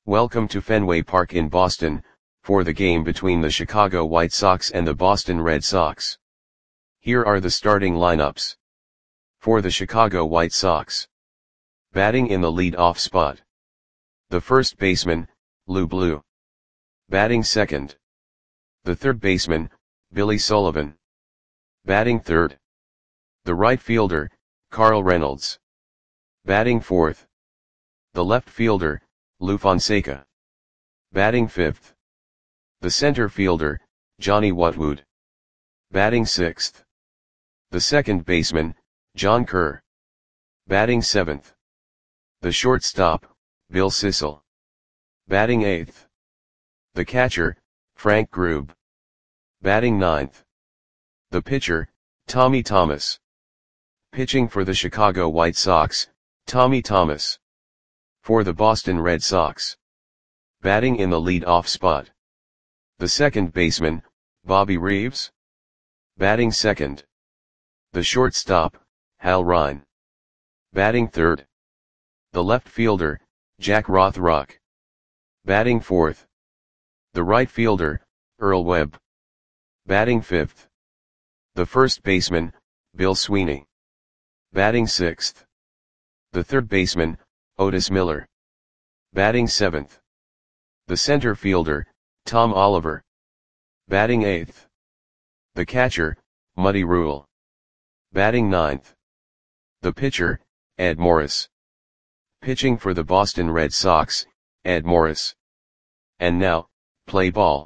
Welcome to Fenway Park in Boston, for the game between the Chicago White Sox and the Boston Red Sox. Here are the starting lineups. For the Chicago White Sox. Batting in the lead-off spot. The first baseman, Lou Blue. Batting second. The third baseman, Billy Sullivan. Batting third. The right fielder, Carl Reynolds. Batting fourth. The left fielder, Lou Fonseca. Batting fifth. The center fielder, Johnny Whatwood. Batting sixth. The second baseman, John Kerr. Batting seventh. The shortstop, Bill Sissel. Batting eighth. The catcher, Frank Grube. Batting ninth. The pitcher, Tommy Thomas. Pitching for the Chicago White Sox, Tommy Thomas. For the Boston Red Sox. Batting in the lead-off spot. The second baseman, Bobby Reeves. Batting second. The shortstop, Hal Ryan. Batting third. The left fielder, Jack Rothrock. Batting fourth. The right fielder, Earl Webb. Batting fifth. The first baseman, Bill Sweeney. Batting sixth. The third baseman, Otis Miller. Batting seventh. The center fielder, Tom Oliver. Batting eighth. The catcher, Muddy Rule. Batting ninth. The pitcher, Ed Morris. Pitching for the Boston Red Sox, Ed Morris. And now, play ball.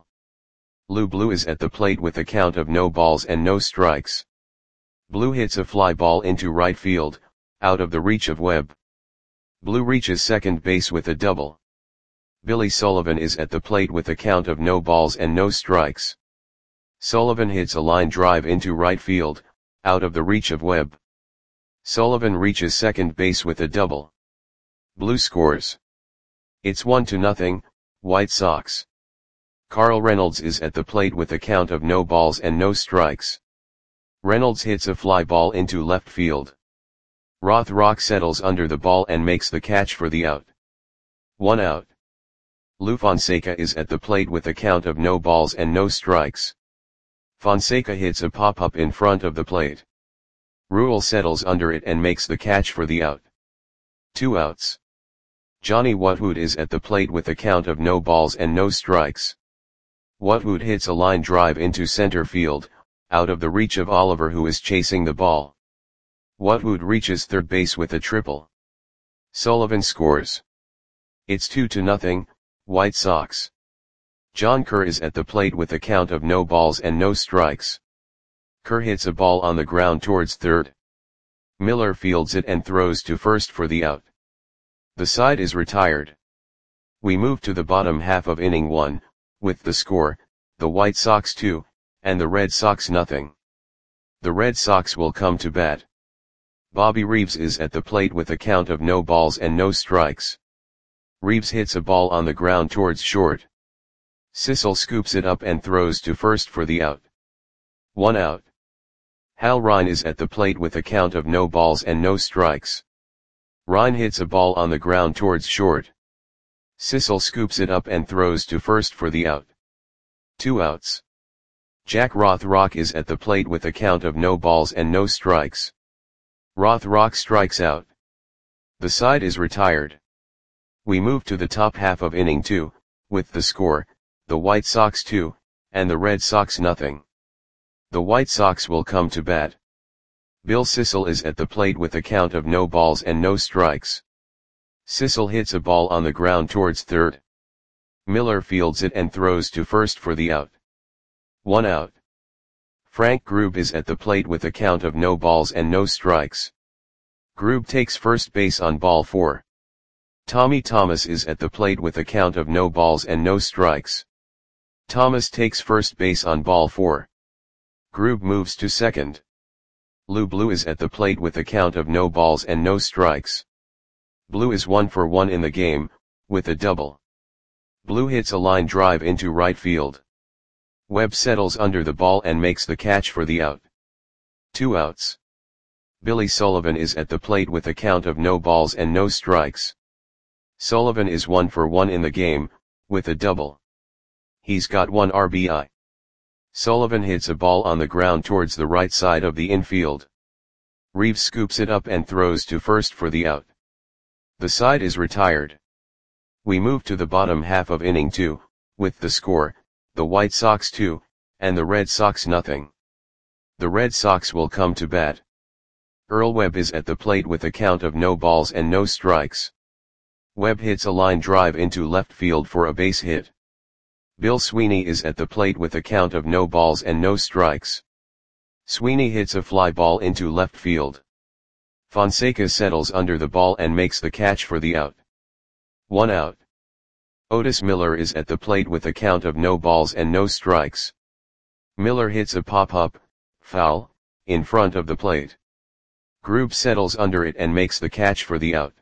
Lou Blue is at the plate with a count of no balls and no strikes. Blue hits a fly ball into right field, out of the reach of Webb. Blue reaches second base with a double. Billy Sullivan is at the plate with a count of no balls and no strikes. Sullivan hits a line drive into right field, out of the reach of Webb. Sullivan reaches second base with a double. Blue scores. It's 1-0, White Sox. Carl Reynolds is at the plate with a count of no balls and no strikes. Reynolds hits a fly ball into left field. Rothrock settles under the ball and makes the catch for the out. 1 out. Lou Fonseca is at the plate with a count of no balls and no strikes. Fonseca hits a pop-up in front of the plate. Rule settles under it and makes the catch for the out. 2 outs. Johnny Whatwood is at the plate with a count of no balls and no strikes. Whatwood hits a line drive into center field, out of the reach of Oliver, who is chasing the ball. Whatwood reaches third base with a triple. Sullivan scores. It's 2-0, White Sox. John Kerr is at the plate with a count of no balls and no strikes. Kerr hits a ball on the ground towards third. Miller fields it and throws to first for the out. The side is retired. We move to the bottom half of inning 1, with the score, the White Sox 2, and the Red Sox 0. The Red Sox will come to bat. Bobby Reeves is at the plate with a count of no balls and no strikes. Reeves hits a ball on the ground towards short. Sissel scoops it up and throws to first for the out. 1 out. Hal Ryan is at the plate with a count of no balls and no strikes. Ryan hits a ball on the ground towards short. Sissel scoops it up and throws to first for the out. 2 outs. Jack Rothrock is at the plate with a count of no balls and no strikes. Rothrock strikes out. The side is retired. We move to the top half of inning 2, with the score, the White Sox 2, and the Red Sox 0. The White Sox will come to bat. Bill Sissel is at the plate with a count of no balls and no strikes. Sissel hits a ball on the ground towards third. Miller fields it and throws to first for the out. 1 out. Frank Grube is at the plate with a count of no balls and no strikes. Grube takes first base on ball 4. Tommy Thomas is at the plate with a count of no balls and no strikes. Thomas takes first base on ball 4. Grube moves to second. Lou Blue is at the plate with a count of no balls and no strikes. Blue is 1 for 1 in the game, with a double. Blue hits a line drive into right field. Webb settles under the ball and makes the catch for the out. 2 outs. Billy Sullivan is at the plate with a count of no balls and no strikes. Sullivan is 1 for 1 in the game, with a double. He's got 1 RBI. Sullivan hits a ball on the ground towards the right side of the infield. Reeves scoops it up and throws to first for the out. The side is retired. We move to the bottom half of inning 2, with the score, the White Sox 2, and the Red Sox nothing. The Red Sox will come to bat. Earl Webb is at the plate with a count of no balls and no strikes. Webb hits a line drive into left field for a base hit. Bill Sweeney is at the plate with a count of no balls and no strikes. Sweeney hits a fly ball into left field. Fonseca settles under the ball and makes the catch for the out. 1 out. Otis Miller is at the plate with a count of no balls and no strikes. Miller hits a pop-up, foul, in front of the plate. Grube settles under it and makes the catch for the out.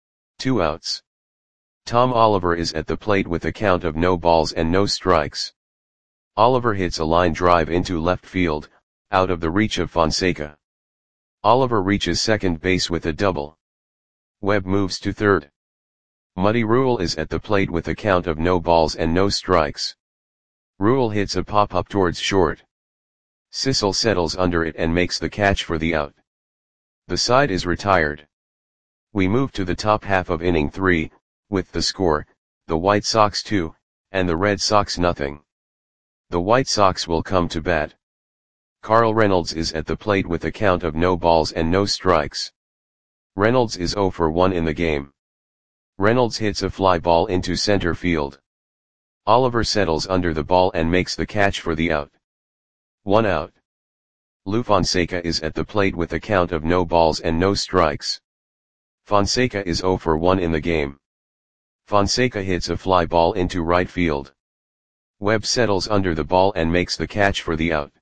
2 outs. Tom Oliver is at the plate with a count of no balls and no strikes. Oliver hits a line drive into left field, out of the reach of Fonseca. Oliver reaches second base with a double. Webb moves to third. Muddy Rule is at the plate with a count of no balls and no strikes. Rule hits a pop-up towards short. Sissel settles under it and makes the catch for the out. The side is retired. We move to the top half of inning 3, with the score, the White Sox 2, and the Red Sox nothing. The White Sox will come to bat. Carl Reynolds is at the plate with a count of no balls and no strikes. Reynolds is 0 for 1 in the game. Reynolds hits a fly ball into center field. Oliver settles under the ball and makes the catch for the out. 1 out. Lou Fonseca is at the plate with a count of no balls and no strikes. Fonseca is 0 for 1 in the game. Fonseca hits a fly ball into right field. Webb settles under the ball and makes the catch for the out.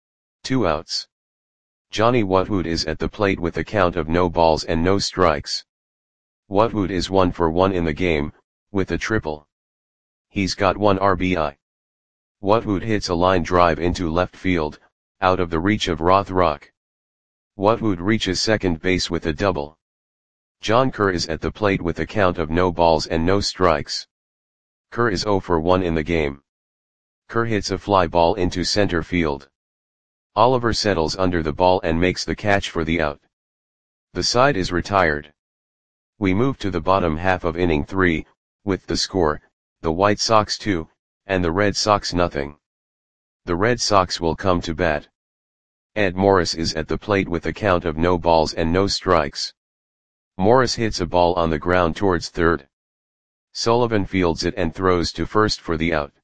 2 outs. Johnny Whatwood is at the plate with a count of no balls and no strikes. Whatwood is 1 for 1 in the game, with a triple. He's got 1 RBI. Whatwood hits a line drive into left field, out of the reach of Rothrock. Whatwood reaches second base with a double. John Kerr is at the plate with a count of no balls and no strikes. Kerr is 0 for 1 in the game. Kerr hits a fly ball into center field. Oliver settles under the ball and makes the catch for the out. The side is retired. We move to the bottom half of inning 3, with the score, the White Sox 2, and the Red Sox nothing. The Red Sox will come to bat. Ed Morris is at the plate with a count of no balls and no strikes. Morris hits a ball on the ground towards third. Sullivan fields it and throws to first for the out.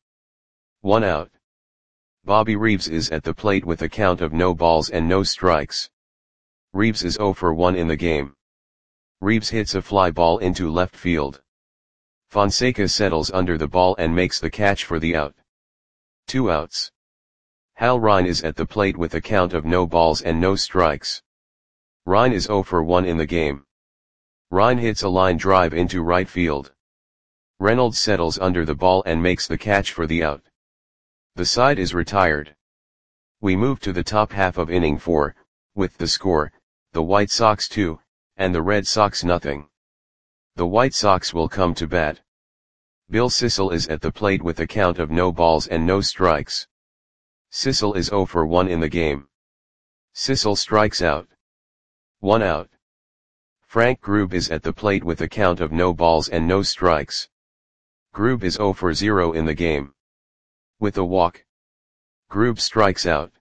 1 out. Bobby Reeves is at the plate with a count of no balls and no strikes. Reeves is 0 for 1 in the game. Reeves hits a fly ball into left field. Fonseca settles under the ball and makes the catch for the out. 2 outs. Hal Rine is at the plate with a count of no balls and no strikes. Rine is 0 for 1 in the game. Rine hits a line drive into right field. Reynolds settles under the ball and makes the catch for the out. The side is retired. We move to the top half of inning 4, with the score, the White Sox 2, and the Red Sox nothing. The White Sox will come to bat. Bill Sissel is at the plate with a count of no balls and no strikes. Sissel is 0 for 1 in the game. Sissel strikes out. 1 out. Frank Grube is at the plate with a count of no balls and no strikes. Grube is 0 for 0 in the game. With a walk. Grube strikes out.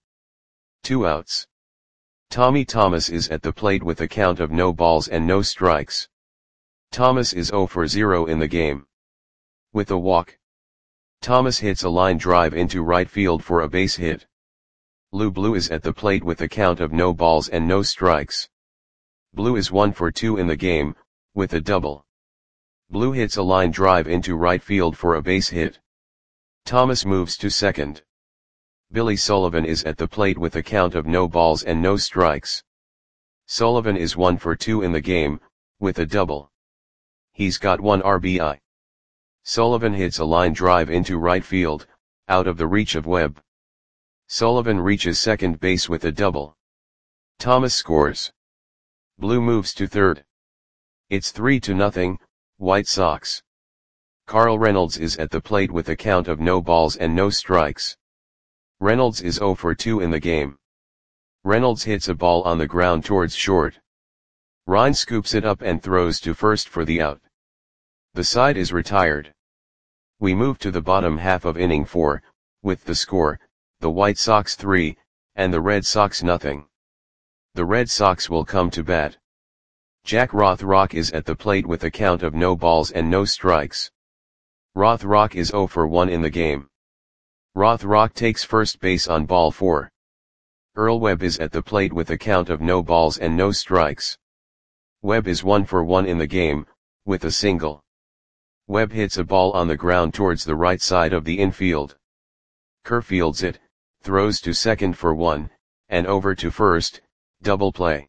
2 outs. Tommy Thomas is at the plate with a count of no balls and no strikes. Thomas is 0 for 0 in the game. With a walk. Thomas hits a line drive into right field for a base hit. Lou Blue is at the plate with a count of no balls and no strikes. Blue is 1 for 2 in the game, with a double. Blue hits a line drive into right field for a base hit. Thomas moves to second. Billy Sullivan is at the plate with a count of no balls and no strikes. Sullivan is 1 for 2 in the game, with a double. He's got 1 RBI. Sullivan hits a line drive into right field, out of the reach of Webb. Sullivan reaches second base with a double. Thomas scores. Blue moves to third. It's 3-0, White Sox. Carl Reynolds is at the plate with a count of no balls and no strikes. Reynolds is 0 for 2 in the game. Reynolds hits a ball on the ground towards short. Ryan scoops it up and throws to first for the out. The side is retired. We move to the bottom half of inning 4, with the score, the White Sox 3, and the Red Sox nothing. The Red Sox will come to bat. Jack Rothrock is at the plate with a count of no balls and no strikes. Rothrock is 0 for 1 in the game. Rothrock takes first base on ball 4. Earl Webb is at the plate with a count of no balls and no strikes. Webb is 1 for 1 in the game, with a single. Webb hits a ball on the ground towards the right side of the infield. Kerr fields it, throws to second for 1, and over to first, double play.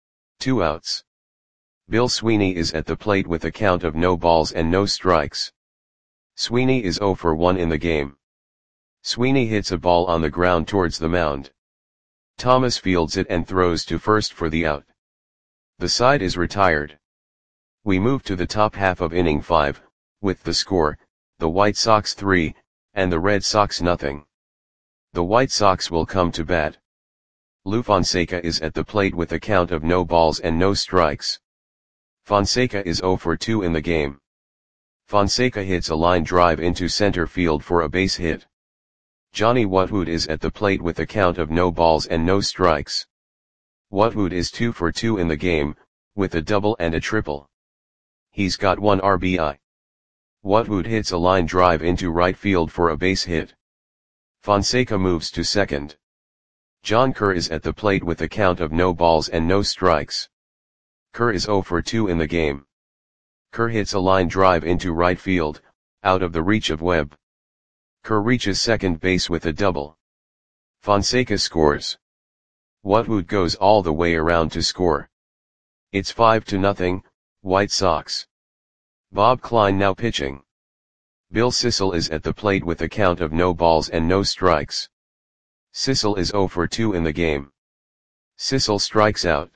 2 outs. Bill Sweeney is at the plate with a count of no balls and no strikes. Sweeney is 0 for 1 in the game. Sweeney hits a ball on the ground towards the mound. Thomas fields it and throws to first for the out. The side is retired. We move to the top half of inning 5, with the score, the White Sox 3, and the Red Sox nothing. The White Sox will come to bat. Lou Fonseca is at the plate with a count of no balls and no strikes. Fonseca is 0 for 2 in the game. Fonseca hits a line drive into center field for a base hit. Johnny Whatwood is at the plate with a count of no balls and no strikes. Whatwood is 2 for 2 in the game, with a double and a triple. He's got 1 RBI. Whatwood hits a line drive into right field for a base hit. Fonseca moves to second. John Kerr is at the plate with a count of no balls and no strikes. Kerr is 0 for 2 in the game. Kerr hits a line drive into right field, out of the reach of Webb. Kerr reaches second base with a double. Fonseca scores. Whatwood goes all the way around to score. It's 5-0, White Sox. Bob Klein now pitching. Bill Sissel is at the plate with a count of no balls and no strikes. Sissel is 0 for 2 in the game. Sissel strikes out.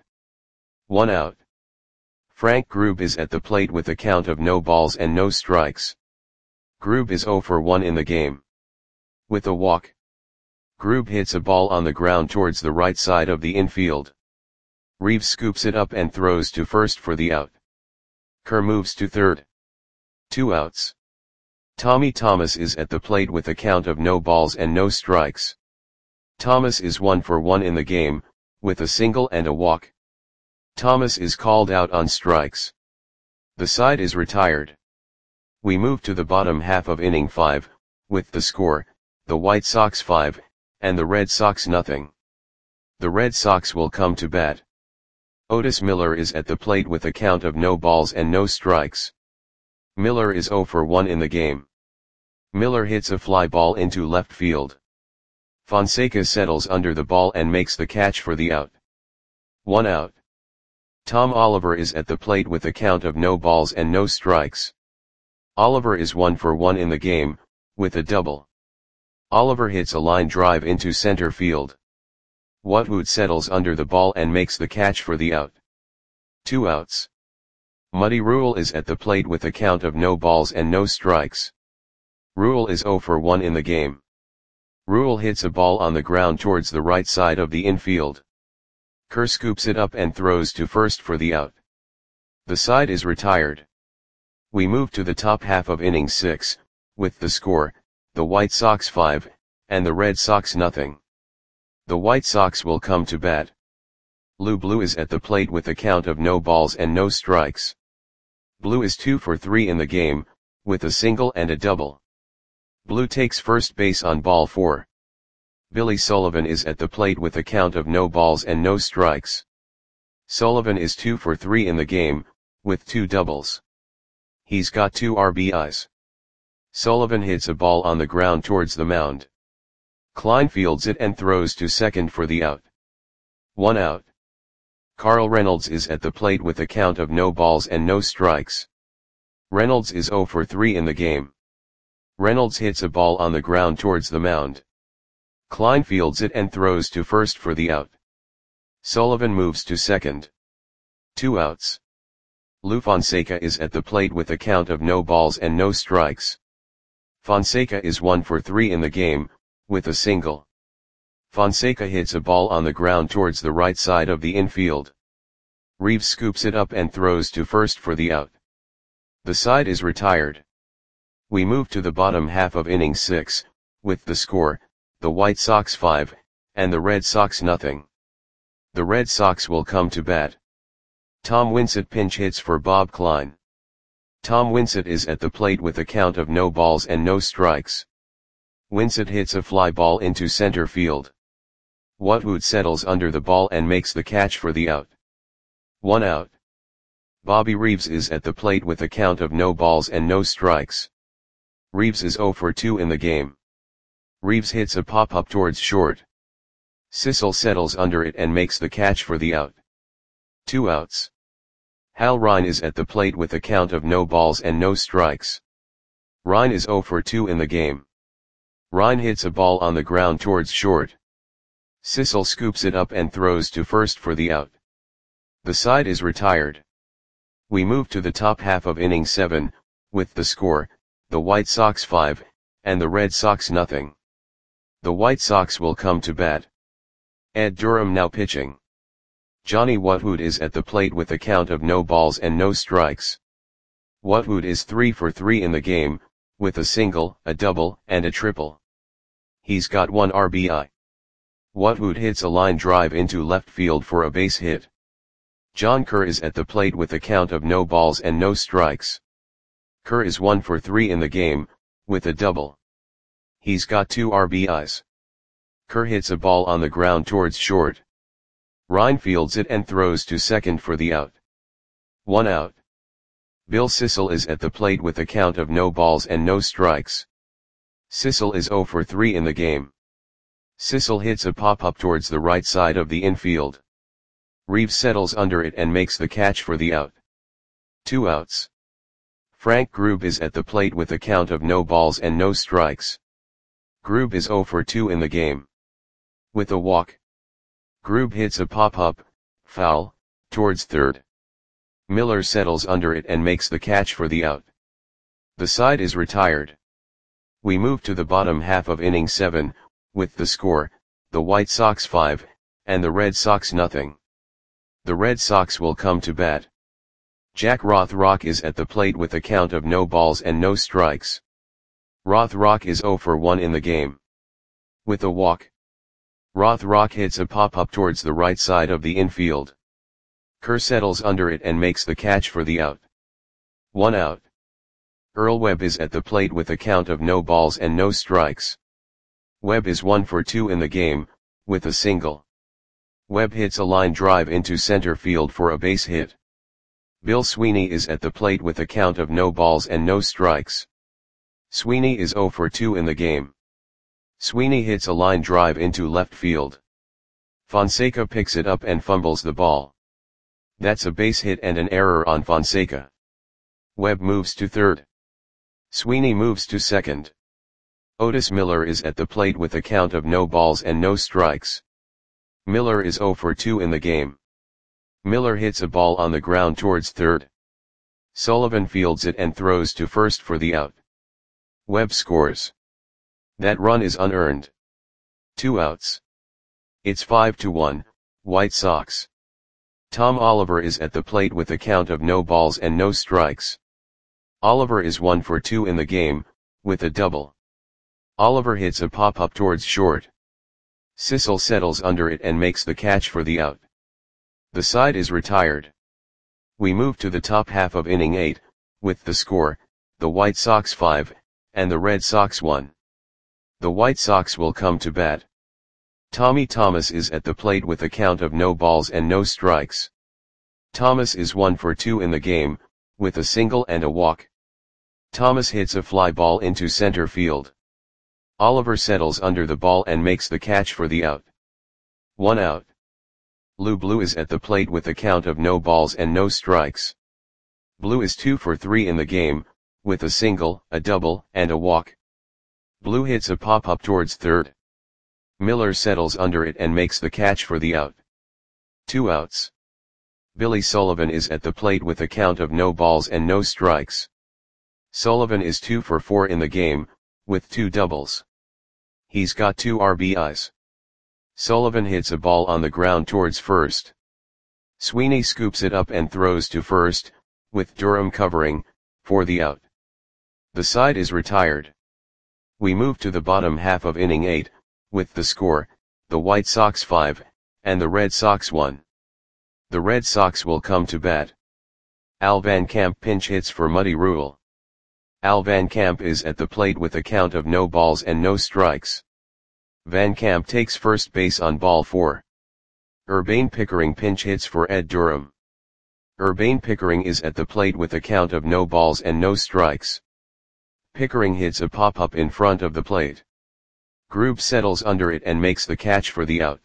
1 out. Frank Grube is at the plate with a count of no balls and no strikes. Grube is 0 for 1 in the game. With a walk. Grube hits a ball on the ground towards the right side of the infield. Reeves scoops it up and throws to first for the out. Kerr moves to third. 2 outs. Tommy Thomas is at the plate with a count of no balls and no strikes. Thomas is 1 for 1 in the game, with a single and a walk. Thomas is called out on strikes. The side is retired. We move to the bottom half of inning 5, with the score, the White Sox 5, and the Red Sox nothing. The Red Sox will come to bat. Otis Miller is at the plate with a count of no balls and no strikes. Miller is 0 for 1 in the game. Miller hits a fly ball into left field. Fonseca settles under the ball and makes the catch for the out. 1 out. Tom Oliver is at the plate with a count of no balls and no strikes. Oliver is 1 for 1 in the game, with a double. Oliver hits a line drive into center field. Whatwood settles under the ball and makes the catch for the out. 2 outs. Muddy Rule is at the plate with a count of no balls and no strikes. Rule is 0 for 1 in the game. Rule hits a ball on the ground towards the right side of the infield. Kerr scoops it up and throws to first for the out. The side is retired. We move to the top half of inning 6, with the score, the White Sox 5, and the Red Sox nothing. The White Sox will come to bat. Lou Blue is at the plate with a count of no balls and no strikes. Blue is 2 for 3 in the game, with a single and a double. Blue takes first base on ball 4. Billy Sullivan is at the plate with a count of no balls and no strikes. Sullivan is 2 for 3 in the game, with 2 doubles. He's got 2 RBIs. Sullivan hits a ball on the ground towards the mound. Klein fields it and throws to second for the out. 1 out. Carl Reynolds is at the plate with a count of no balls and no strikes. Reynolds is 0 for 3 in the game. Reynolds hits a ball on the ground towards the mound. Klein fields it and throws to first for the out. Sullivan moves to second. 2 outs. Lou Fonseca is at the plate with a count of no balls and no strikes. Fonseca is 1 for 3 in the game, with a single. Fonseca hits a ball on the ground towards the right side of the infield. Reeves scoops it up and throws to first for the out. The side is retired. We move to the bottom half of inning 6, with the score, the White Sox 5, and the Red Sox nothing. The Red Sox will come to bat. Tom Winsett pinch hits for Bob Klein. Tom Winsett is at the plate with a count of no balls and no strikes. Winsett hits a fly ball into center field. Watwood settles under the ball and makes the catch for the out. 1 out. Bobby Reeves is at the plate with a count of no balls and no strikes. Reeves is 0 for 2 in the game. Reeves hits a pop-up towards short. Sissel settles under it and makes the catch for the out. 2 outs. Hal Rine is at the plate with a count of no balls and no strikes. Rine is 0 for 2 in the game. Rine hits a ball on the ground towards short. Sissel scoops it up and throws to first for the out. The side is retired. We move to the top half of inning 7, with the score, the White Sox 5, and the Red Sox nothing. The White Sox will come to bat. Ed Durham now pitching. Johnny Watwood is at the plate with a count of no balls and no strikes. Watwood is 3 for 3 in the game, with a single, a double, and a triple. He's got 1 RBI. Watwood hits a line drive into left field for a base hit. John Kerr is at the plate with a count of no balls and no strikes. Kerr is 1 for 3 in the game, with a double. He's got 2 RBIs. Kerr hits a ball on the ground towards short. Rine fields it and throws to second for the out. 1 out. Bill Sissel is at the plate with a count of no balls and no strikes. Sissel is 0 for 3 in the game. Sissel hits a pop-up towards the right side of the infield. Reeves settles under it and makes the catch for the out. 2 outs. Frank Grube is at the plate with a count of no balls and no strikes. Grube is 0 for 2 in the game. With a walk. Grube hits a pop-up, foul, towards third. Miller settles under it and makes the catch for the out. The side is retired. We move to the bottom half of inning 7, with the score, the White Sox 5, and the Red Sox nothing. The Red Sox will come to bat. Jack Rothrock is at the plate with a count of no balls and no strikes. Rothrock is 0 for 1 in the game. With a walk. Rothrock hits a pop-up towards the right side of the infield. Kerr settles under it and makes the catch for the out. 1 out. Earl Webb is at the plate with a count of no balls and no strikes. Webb is 1 for 2 in the game, with a single. Webb hits a line drive into center field for a base hit. Bill Sweeney is at the plate with a count of no balls and no strikes. Sweeney is 0 for 2 in the game. Sweeney hits a line drive into left field. Fonseca picks it up and fumbles the ball. That's a base hit and an error on Fonseca. Webb moves to third. Sweeney moves to second. Otis Miller is at the plate with a count of no balls and no strikes. Miller is 0 for 2 in the game. Miller hits a ball on the ground towards third. Sullivan fields it and throws to first for the out. Webb scores. That run is unearned. 2 outs. It's 5-1, White Sox. Tom Oliver is at the plate with a count of no balls and no strikes. Oliver is 1 for 2 in the game, with a double. Oliver hits a pop-up towards short. Sissel settles under it and makes the catch for the out. The side is retired. We move to the top half of inning 8, with the score, the White Sox 5, and the Red Sox 1. The White Sox will come to bat. Tommy Thomas is at the plate with a count of no balls and no strikes. Thomas is 1 for 2 in the game, with a single and a walk. Thomas hits a fly ball into center field. Oliver settles under the ball and makes the catch for the out. 1 out. Lou Blue is at the plate with a count of no balls and no strikes. Blue is 2 for 3 in the game, with a single, a double, and a walk. Blue hits a pop-up towards third. Miller settles under it and makes the catch for the out. 2 outs. Billy Sullivan is at the plate with a count of no balls and no strikes. Sullivan is 2 for 4 in the game, with 2 doubles. He's got 2 RBIs. Sullivan hits a ball on the ground towards first. Sweeney scoops it up and throws to first, with Durham covering, for the out. The side is retired. We move to the bottom half of inning 8, with the score, the White Sox 5, and the Red Sox 1. The Red Sox will come to bat. Al Van Camp pinch hits for Muddy Rule. Al Van Camp is at the plate with a count of no balls and no strikes. Van Camp takes first base on ball 4. Urbane Pickering pinch hits for Ed Durham. Urbane Pickering is at the plate with a count of no balls and no strikes. Pickering hits a pop-up in front of the plate. Grube settles under it and makes the catch for the out.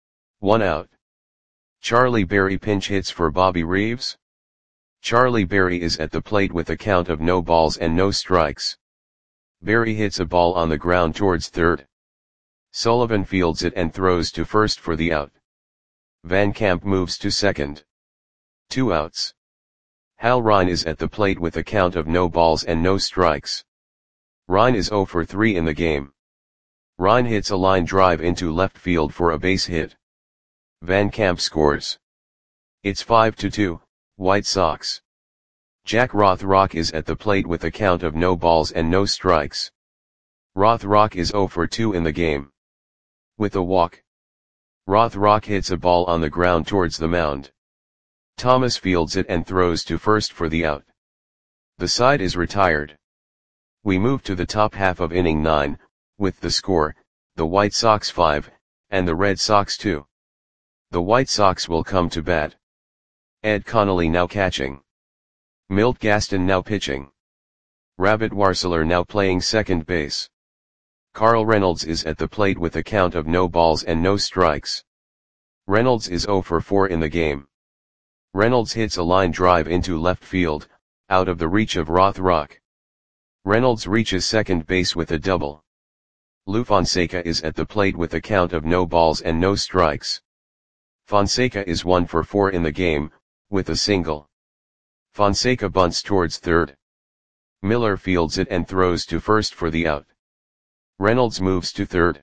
1 out. Charlie Berry pinch hits for Bobby Reeves. Charlie Berry is at the plate with a count of no balls and no strikes. Berry hits a ball on the ground towards third. Sullivan fields it and throws to first for the out. Van Camp moves to second. 2 outs. Hal Rine is at the plate with a count of no balls and no strikes. Rine is 0 for 3 in the game. Rine hits a line drive into left field for a base hit. Van Camp scores. It's 5-2, White Sox. Jack Rothrock is at the plate with a count of no balls and no strikes. Rothrock is 0 for 2 in the game. With a walk, Rothrock hits a ball on the ground towards the mound. Thomas fields it and throws to first for the out. The side is retired. We move to the top half of inning 9, with the score, the White Sox 5, and the Red Sox 2. The White Sox will come to bat. Ed Connolly now catching. Milt Gaston now pitching. Rabbit Warseler now playing second base. Carl Reynolds is at the plate with a count of no balls and no strikes. Reynolds is 0 for 4 in the game. Reynolds hits a line drive into left field, out of the reach of Rothrock. Reynolds reaches second base with a double. Lou Fonseca is at the plate with a count of no balls and no strikes. Fonseca is 1 for 4 in the game, with a single. Fonseca bunts towards third. Miller fields it and throws to first for the out. Reynolds moves to third.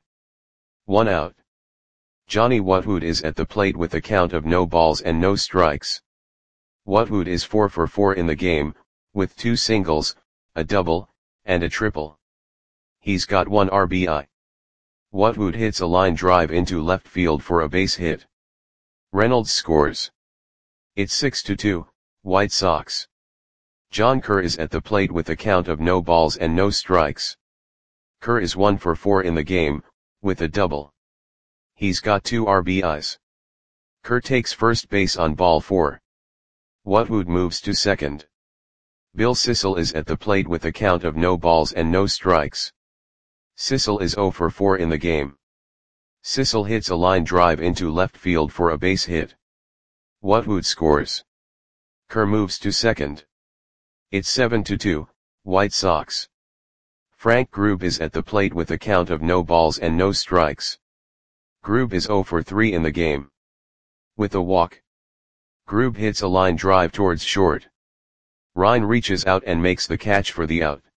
1 out. Johnny Whatwood is at the plate with a count of no balls and no strikes. Whatwood is 4 for 4 in the game, with 2 singles, a double, and a triple. He's got 1 RBI. Whatwood hits a line drive into left field for a base hit. Reynolds scores. It's 6-2, White Sox. John Kerr is at the plate with a count of no balls and no strikes. Kerr is 1 for 4 in the game, with a double. He's got 2 RBIs. Kerr takes first base on ball 4. Whatwood moves to second. Bill Sissel is at the plate with a count of no balls and no strikes. Sissel is 0 for 4 in the game. Sissel hits a line drive into left field for a base hit. Whatwood scores. Kerr moves to second. It's 7-2, White Sox. Frank Grube is at the plate with a count of no balls and no strikes. Grube is 0 for 3 in the game. With a walk, Grube hits a line drive towards short. Rine reaches out and makes the catch for the out.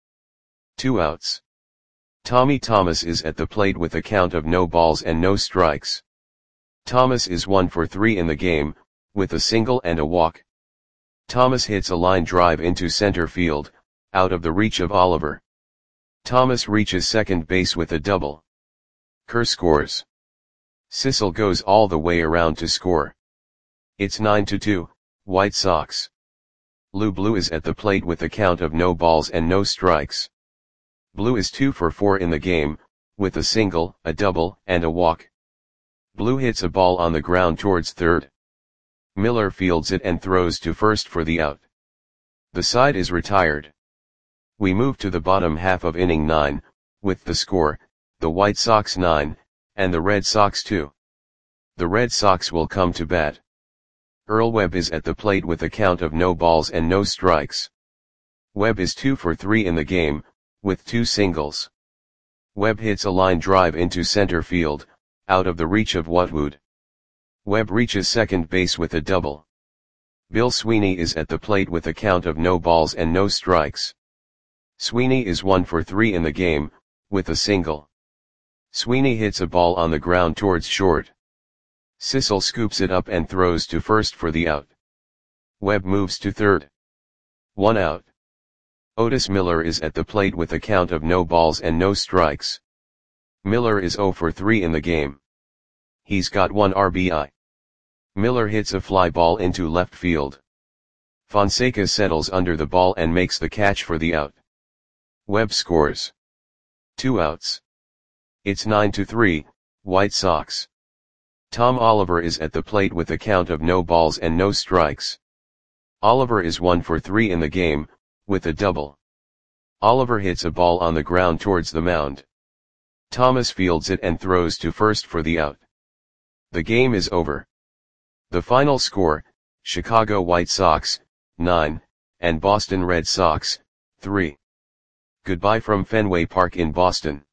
2 outs. Tommy Thomas is at the plate with a count of no balls and no strikes. Thomas is 1 for 3 in the game, with a single and a walk. Thomas hits a line drive into center field, out of the reach of Oliver. Thomas reaches second base with a double. Kerr scores. Sissel goes all the way around to score. It's 9-2, White Sox. Lou Blue is at the plate with a count of no balls and no strikes. Blue is 2 for 4 in the game, with a single, a double, and a walk. Blue hits a ball on the ground towards third. Miller fields it and throws to first for the out. The side is retired. We move to the bottom half of inning 9, with the score, the White Sox 9, and the Red Sox 2. The Red Sox will come to bat. Earl Webb is at the plate with a count of no balls and no strikes. Webb is 2 for 3 in the game, with 2 singles. Webb hits a line drive into center field, out of the reach of Whatwood. Webb reaches second base with a double. Bill Sweeney is at the plate with a count of no balls and no strikes. Sweeney is 1 for 3 in the game, with a single. Sweeney hits a ball on the ground towards short. Sissel scoops it up and throws to first for the out. Webb moves to third. 1 out. Otis Miller is at the plate with a count of no balls and no strikes. Miller is 0 for 3 in the game. He's got 1 RBI. Miller hits a fly ball into left field. Fonseca settles under the ball and makes the catch for the out. Webb scores. 2 outs. It's 9-3, White Sox. Tom Oliver is at the plate with a count of no balls and no strikes. Oliver is 1 for 3 in the game, with a double. Oliver hits a ball on the ground towards the mound. Thomas fields it and throws to first for the out. The game is over. The final score, Chicago White Sox, 9, and Boston Red Sox, 3. Goodbye from Fenway Park in Boston.